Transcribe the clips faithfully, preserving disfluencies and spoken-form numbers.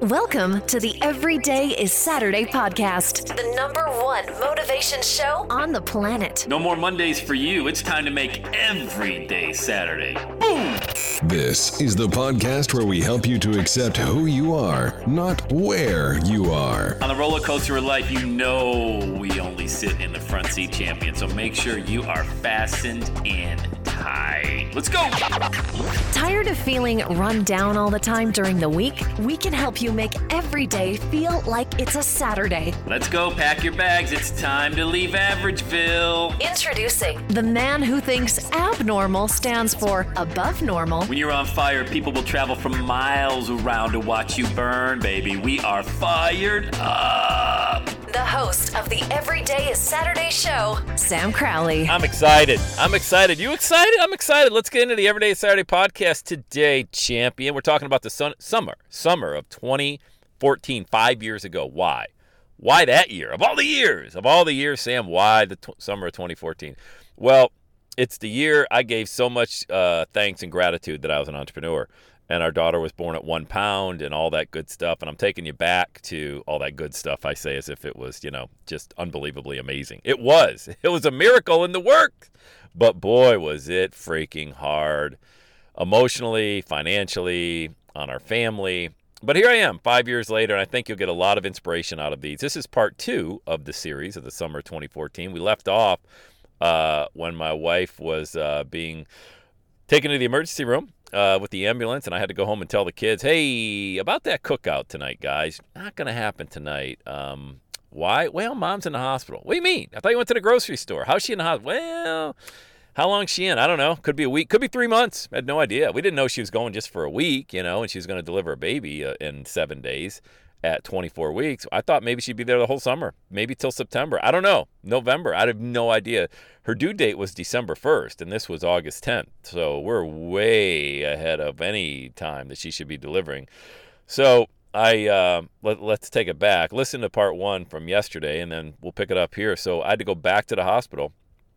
Welcome to the Everyday is Saturday podcast, the number one motivation show on the planet. No more Mondays for you. It's time to make every day Saturday. Boom! This is the podcast where we help you to accept who you are, not where you are. On the roller coaster of life, you know we only sit in the front seat, champion. So make sure you are fastened in tight. Let's go! Tired of feeling run down all the time during the week? We can help you make every day feel like it's a Saturday. Let's go, pack your bags. It's time to leave Averageville. Introducing the man who thinks abnormal stands for above normal. When you're on fire, people will travel from miles around to watch you burn, baby. We are fired up. The host of the Everyday is Saturday show, Sam Crowley. I'm excited. I'm excited. You excited? I'm excited. Let's get into the Everyday is Saturday podcast today, champion. We're talking about the sun- summer, summer of twenty fourteen, five years ago. Why? Why that year? Of all the years, of all the years, Sam, why the t- summer of twenty fourteen? Well, it's the year I gave so much uh, thanks and gratitude that I was an entrepreneur. And our daughter was born at one pound and all that good stuff. And I'm taking you back to all that good stuff, I say, as if it was, you know, just unbelievably amazing. It was. It was a miracle in the works. But boy, was it freaking hard emotionally, financially, on our family. But here I am five years later, and I think you'll get a lot of inspiration out of these. This is part two of the series of the summer twenty fourteen. We left off uh, when my wife was uh, being taken to the emergency room. Uh, with the ambulance, and I had to go home and tell the kids, hey, about that cookout tonight, guys. Not going to happen tonight. Um, why? Well, Mom's in the hospital. What do you mean? I thought you went to the grocery store. How's she in the hospital? Well, how long's she in? I don't know. Could be a week. Could be three months. I had no idea. We didn't know she was going just for a week, you know, and she was going to deliver a baby uh, in seven days at twenty-four weeks. I thought maybe she'd be there the whole summer, maybe till September. I don't know. November. I have no idea. Her due date was December first, and this was August tenth. So we're way ahead of any time that she should be delivering. So I uh, let, let's take it back. Listen to part one from yesterday, and then we'll pick it up here. So I had to go back to the hospital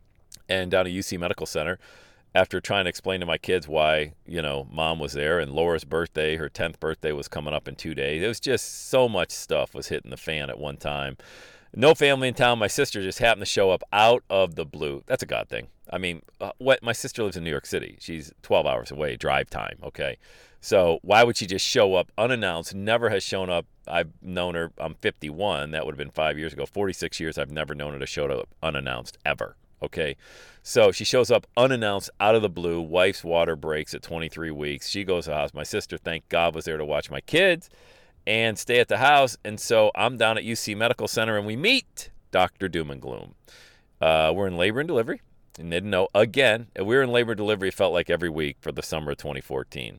and down to U C Medical Center after trying to explain to my kids why, you know, Mom was there, and Laura's birthday, her tenth birthday was coming up in two days. It was just so much stuff was hitting the fan at one time. No family in town. My sister just happened to show up out of the blue. That's a God thing. I mean, uh, what? My sister lives in New York City. She's twelve hours away, drive time, okay? So why would she just show up unannounced? Never has shown up. I've known her. I'm fifty-one. That would have been five years ago. forty-six years, I've never known her to show up unannounced, ever. Okay, so she shows up unannounced out of the blue. Wife's water breaks at twenty-three weeks. She goes to the house. My sister, thank God, was there to watch my kids and stay at the house. And so I'm down at U C Medical Center, and we meet Doctor Doom and Gloom. Uh, we're in labor and delivery. And didn't know, again, we were in labor and delivery, it felt like every week for the summer of twenty fourteen.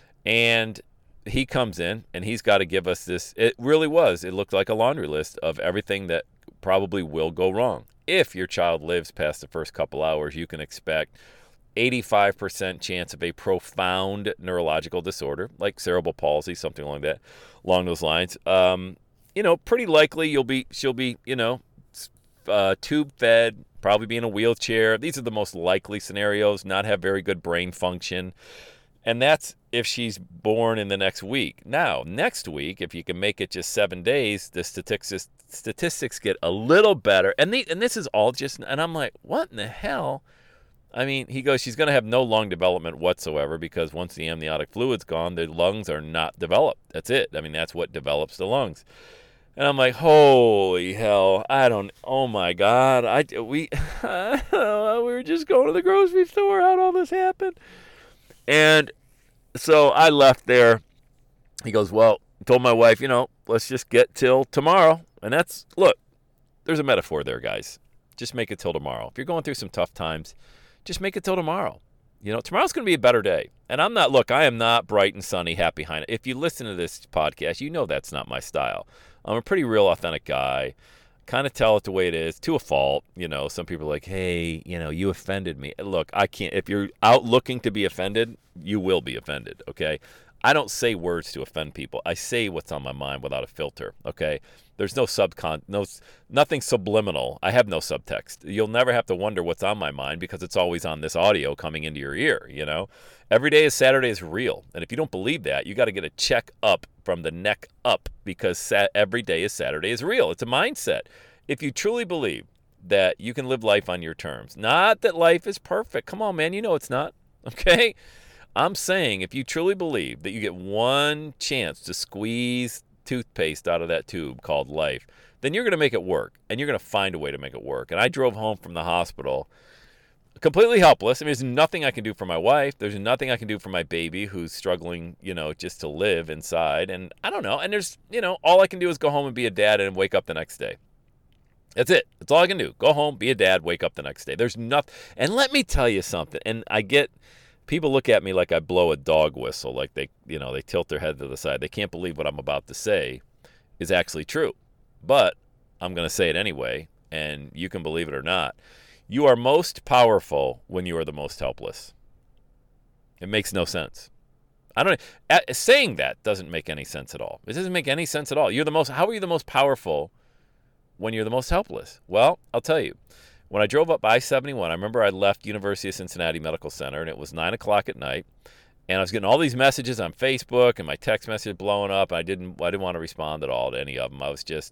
And he comes in, and he's got to give us this. It really was. It looked like a laundry list of everything that probably will go wrong. If your child lives past the first couple hours, you can expect eighty-five percent chance of a profound neurological disorder, like cerebral palsy, something along that, along those lines. Um, you know, pretty likely you'll be, she'll be, you know, uh, tube fed, probably be in a wheelchair. These are the most likely scenarios. Not have very good brain function. And that's if she's born in the next week. Now, next week, if you can make it just seven days, the statistics statistics get a little better. And the, and this is all just, and I'm like, what in the hell? I mean, he goes, she's going to have no lung development whatsoever because once the amniotic fluid's gone, the lungs are not developed. That's it. I mean, that's what develops the lungs. And I'm like, holy hell, I don't, oh my God. I, we, we were just going to the grocery store. How'd all this happen? And so I left there. He goes, well, I told my wife, you know, let's just get till tomorrow. And that's, look, there's a metaphor there, guys. Just make it till tomorrow. If you're going through some tough times, just make it till tomorrow. You know, tomorrow's going to be a better day. And I'm not, look, I am not bright and sunny, happy behind it. If you listen to this podcast, you know that's not my style. I'm a pretty real, authentic guy. Kind of tell it the way it is, to a fault. You know, some people are like, hey, you know, you offended me. Look, I can't, if you're out looking to be offended, you will be offended, okay? I don't say words to offend people. I say what's on my mind without a filter, okay? There's no subcon, no, nothing subliminal. I have no subtext. You'll never have to wonder what's on my mind because it's always on this audio coming into your ear, you know? Every day is Saturday is real. And if you don't believe that, you got to get a check up from the neck up because sa- every day is Saturday is real. It's a mindset. If you truly believe that you can live life on your terms, not that life is perfect. Come on, man, you know it's not, okay? I'm saying if you truly believe that you get one chance to squeeze toothpaste out of that tube called life, then you're going to make it work, and you're going to find a way to make it work. And I drove home from the hospital completely helpless. I mean, there's nothing I can do for my wife. There's nothing I can do for my baby who's struggling, you know, just to live inside. And I don't know. And there's, you know, all I can do is go home and be a dad and wake up the next day. That's it. That's all I can do. Go home, be a dad, wake up the next day. There's nothing. And let me tell you something. And I get... People look at me like I blow a dog whistle, like they, you know, they tilt their head to the side. They can't believe what I'm about to say is actually true. But I'm going to say it anyway, and you can believe it or not. You are most powerful when you are the most helpless. It makes no sense. I don't saying that doesn't make any sense at all. It doesn't make any sense at all. You're the most how are you the most powerful when you're the most helpless? Well, I'll tell you. When I drove up I seventy-one, I remember I left University of Cincinnati Medical Center, and it was nine o'clock at night, and I was getting all these messages on Facebook, and my text message blowing up, and I didn't, I didn't want to respond at all to any of them. I was just,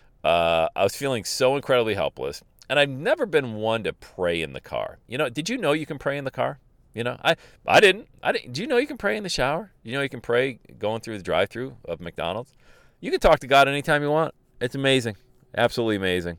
uh, I was feeling so incredibly helpless, and I've never been one to pray in the car. You know, did you know you can pray in the car? You know, I, I didn't. I didn't. Do you know you can pray in the shower? You know you can pray going through the drive-thru of McDonald's? You can talk to God anytime you want. It's amazing. Absolutely amazing.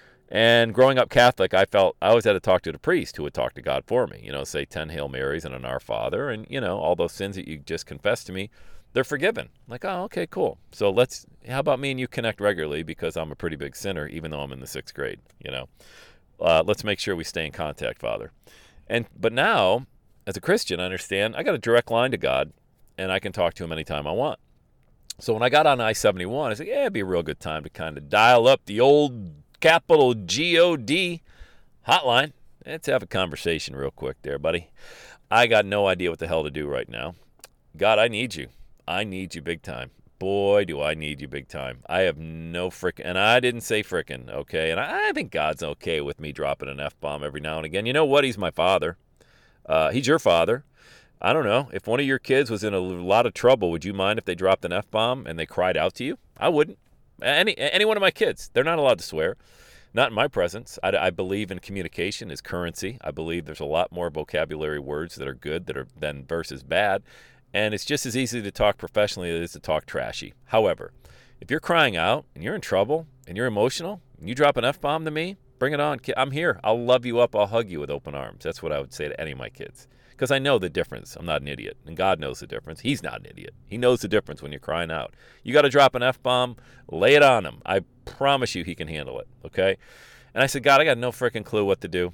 And growing up Catholic, I felt I always had to talk to the priest who would talk to God for me. You know, say ten Hail Marys and an Our Father. And, you know, all those sins that you just confessed to me, they're forgiven. I'm like, oh, okay, cool. So let's, how about me and you connect regularly because I'm a pretty big sinner, even though I'm in the sixth grade, you know. Uh, let's make sure we stay in contact, Father. And But now, as a Christian, I understand I got a direct line to God, and I can talk to him anytime I want. So when I got on I seventy-one, I said, yeah, it'd be a real good time to kind of dial up the old capital G O D hotline. Let's have a conversation real quick there, buddy. I got no idea what the hell to do right now. God, I need you. I need you big time. Boy, do I need you big time. I have no frickin', and I didn't say frickin', okay? And I, I think God's okay with me dropping an F-bomb every now and again. You know what? He's my father. Uh, he's your father. I don't know. If one of your kids was in a lot of trouble, would you mind if they dropped an F-bomb and they cried out to you? I wouldn't. Any any one of my kids, they're not allowed to swear. Not in my presence. I, I believe in communication is currency. I believe there's a lot more vocabulary words that are good that are than versus bad. And it's just as easy to talk professionally as it is to talk trashy. However, if you're crying out and you're in trouble and you're emotional and you drop an F-bomb to me, bring it on. I'm here. I'll love you up. I'll hug you with open arms. That's what I would say to any of my kids. Because I know the difference. I'm not an idiot. And God knows the difference. He's not an idiot. He knows the difference when you're crying out. You got to drop an F-bomb, lay it on him. I promise you he can handle it, okay? And I said, God, I got no freaking clue what to do.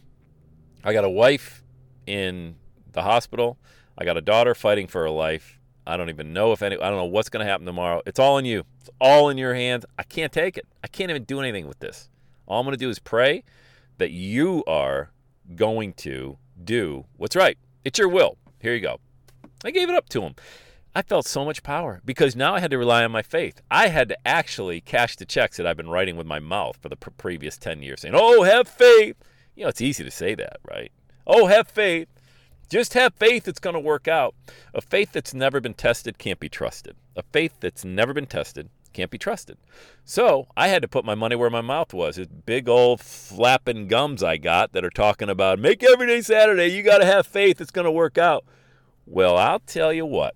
I got a wife in the hospital. I got a daughter fighting for her life. I don't even know if any, I don't know what's going to happen tomorrow. It's all in you. It's all in your hands. I can't take it. I can't even do anything with this. All I'm going to do is pray that you are going to do what's right. It's your will. Here you go. I gave it up to him. I felt so much power because now I had to rely on my faith. I had to actually cash the checks that I've been writing with my mouth for the pr- previous ten years saying, oh, have faith. You know, it's easy to say that, right? Oh, have faith. Just have faith it's going to work out. A faith that's never been tested can't be trusted. A faith that's never been tested can't be trusted. So I had to put my money where my mouth was. It's big old flapping gums I got that are talking about, make every day Saturday. You got to have faith. It's going to work out. Well, I'll tell you what.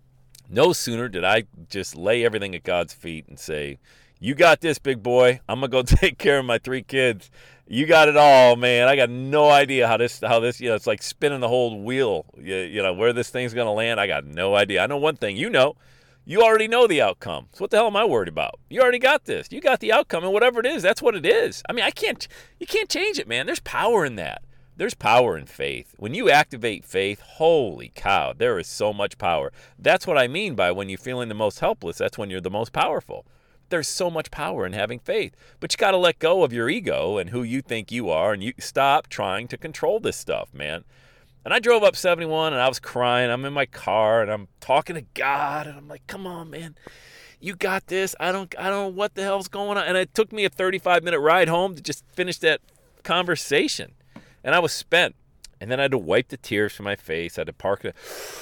No sooner did I just lay everything at God's feet and say, you got this, big boy. I'm going to go take care of my three kids. You got it all, man. I got no idea how this, how this, you know, it's like spinning the whole wheel. You, you know, where this thing's going to land, I got no idea. I know one thing, you know. You already know the outcome. So what the hell am I worried about? You already got this. You got the outcome, and whatever it is, that's what it is. I mean, I can't, you can't change it, man. There's power in that. There's power in faith. When you activate faith, holy cow, there is so much power. That's what I mean by when you're feeling the most helpless, that's when you're the most powerful. There's so much power in having faith. But you got to let go of your ego and who you think you are, and you stop trying to control this stuff, man. And I drove up seventy-one, and I was crying. I'm in my car, and I'm talking to God, and I'm like, come on, man. You got this. I don't I don't know what the hell's going on. And it took me a thirty-five minute ride home to just finish that conversation. And I was spent. And then I had to wipe the tears from my face. I had to park a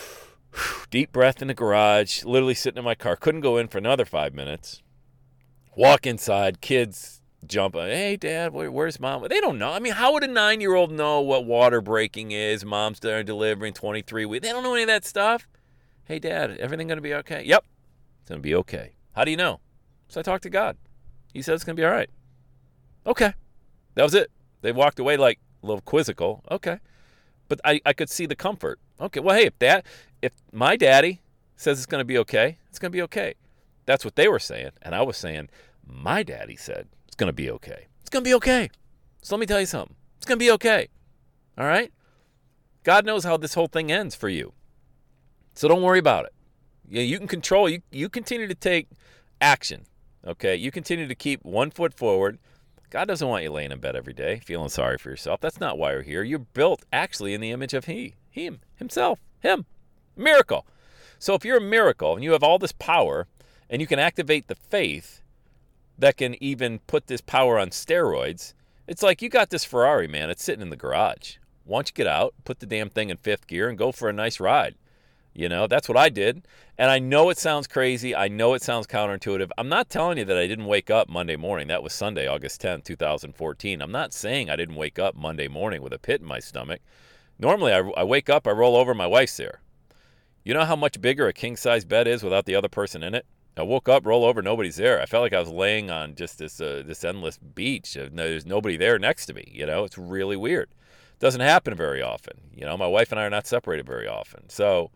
deep breath in the garage, literally sitting in my car. Couldn't go in for another five minutes. Walk inside, kids jump. Hey, Dad, where, where's Mom? They don't know. I mean, how would a nine-year-old know what water breaking is? Mom's there delivering twenty-three weeks. They don't know any of that stuff. Hey, Dad, everything going to be okay? Yep. It's going to be okay. How do you know? So I talked to God. He said it's going to be all right. Okay. That was it. They walked away like a little quizzical. Okay. But I, I could see the comfort. Okay, well, hey, if that, if my daddy says it's going to be okay, it's going to be okay. That's what they were saying. And I was saying, my daddy said it's going to be okay. It's going to be okay. So let me tell you something. It's going to be okay. All right? God knows how this whole thing ends for you. So don't worry about it. Yeah, you can control. You you continue to take action, okay? You continue to keep one foot forward. God doesn't want you laying in bed every day feeling sorry for yourself. That's not why you're here. You're built actually in the image of He, Him, Himself, Him. Miracle. So if you're a miracle and you have all this power and you can activate the faith that can even put this power on steroids, it's like you got this Ferrari, man. It's sitting in the garage. Why don't you get out, put the damn thing in fifth gear, and go for a nice ride? You know, that's what I did. And I know it sounds crazy. I know it sounds counterintuitive. I'm not telling you that I didn't wake up Monday morning. That was Sunday, August tenth, two thousand fourteen. I'm not saying I didn't wake up Monday morning with a pit in my stomach. Normally, I, I wake up, I roll over, my wife's there. You know how much bigger a king-size bed is without the other person in it? I woke up, roll over, nobody's there. I felt like I was laying on just this uh, this endless beach. There's nobody there next to me. You know, it's really weird. It doesn't happen very often. You know, my wife and I are not separated very often. So...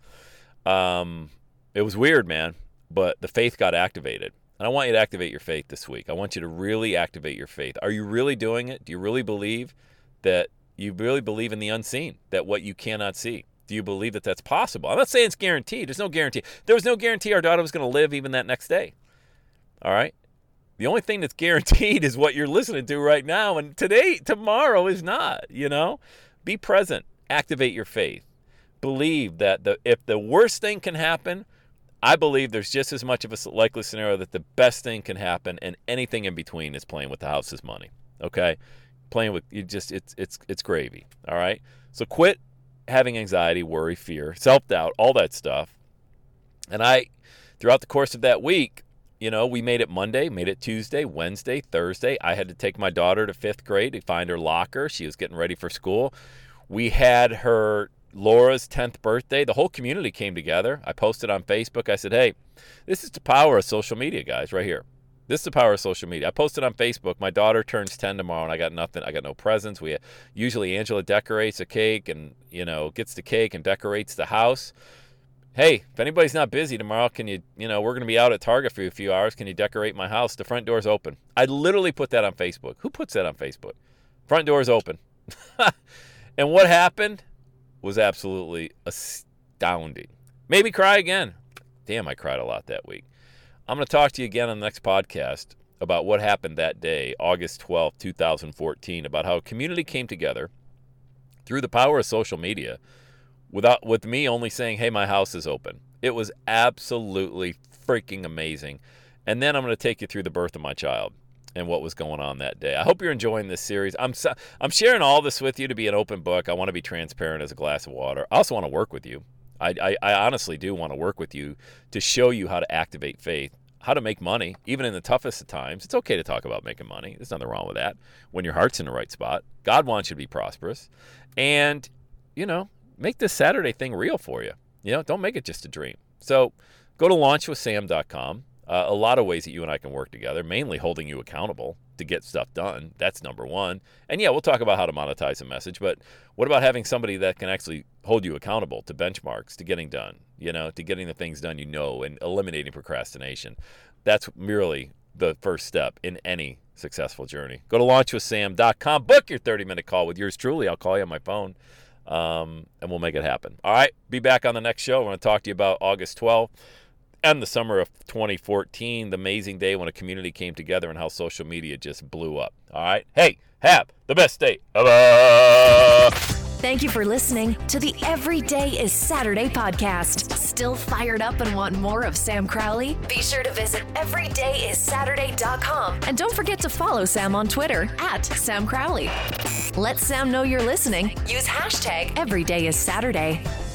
Um, it was weird, man, but the faith got activated. And I want you to activate your faith this week. I want you to really activate your faith. Are you really doing it? Do you really believe that you really believe in the unseen, that what you cannot see? Do you believe that that's possible? I'm not saying it's guaranteed. There's no guarantee. There was no guarantee our daughter was going to live even that next day. All right? The only thing that's guaranteed is what you're listening to right now. And today, tomorrow is not, you know? Be present. Activate your faith. Believe that the if the worst thing can happen, I believe there's just as much of a likely scenario that the best thing can happen, and anything in between is playing with the house's money. Okay, playing with you just it's it's it's gravy. All right, so quit having anxiety, worry, fear, self-doubt, all that stuff. And I, throughout the course of that week, you know, we made it Monday, made it Tuesday, Wednesday, Thursday. I had to take my daughter to fifth grade to find her locker. She was getting ready for school. We had her. Laura's tenth birthday. The whole community came together. I posted on Facebook. I said, hey, this is the power of social media, guys, right here. This is the power of social media. I posted on Facebook. My daughter turns ten tomorrow, and I got nothing. I got no presents. We usually Angela decorates a cake and, you know, gets the cake and decorates the house. Hey, if anybody's not busy tomorrow, can you, you know, we're going to be out at Target for a few hours. Can you decorate my house? The front door's open. I literally put that on Facebook. Who puts that on Facebook? Front door's open. And what happened was absolutely astounding. Maybe cry again. Damn, I cried a lot that week. I'm going to talk to you again on the next podcast about what happened that day, August twelfth, two thousand fourteen, about how a community came together through the power of social media without with me only saying, hey, my house is open. It was absolutely freaking amazing. And then I'm going to take you through the birth of my child and what was going on that day. I hope you're enjoying this series. I'm I'm sharing all this with you to be an open book. I want to be transparent as a glass of water. I also want to work with you. I, I, I honestly do want to work with you to show you how to activate faith, how to make money, even in the toughest of times. It's okay to talk about making money. There's nothing wrong with that when your heart's in the right spot. God wants you to be prosperous. And, you know, make this Saturday thing real for you. You know, don't make it just a dream. So go to launch with sam dot com. Uh, a lot of ways that you and I can work together, mainly holding you accountable to get stuff done. That's number one. And yeah, we'll talk about how to monetize a message, but what about having somebody that can actually hold you accountable to benchmarks, to getting done, you know, to getting the things done you know, and eliminating procrastination? That's merely the first step in any successful journey. Go to launch with sam dot com. Book your thirty-minute call with yours truly. I'll call you on my phone, um, and we'll make it happen. All right, be back on the next show. We're going to talk to you about August twelfth. And the summer of twenty fourteen, the amazing day when a community came together and how social media just blew up. All right? Hey, have the best day ever. Thank you for listening to the Every Day is Saturday podcast. Still fired up and want more of Sam Crowley? Be sure to visit every day is saturday dot com and don't forget to follow Sam on Twitter at Sam Crowley. Let Sam know you're listening. Use hashtag Every Day is Saturday.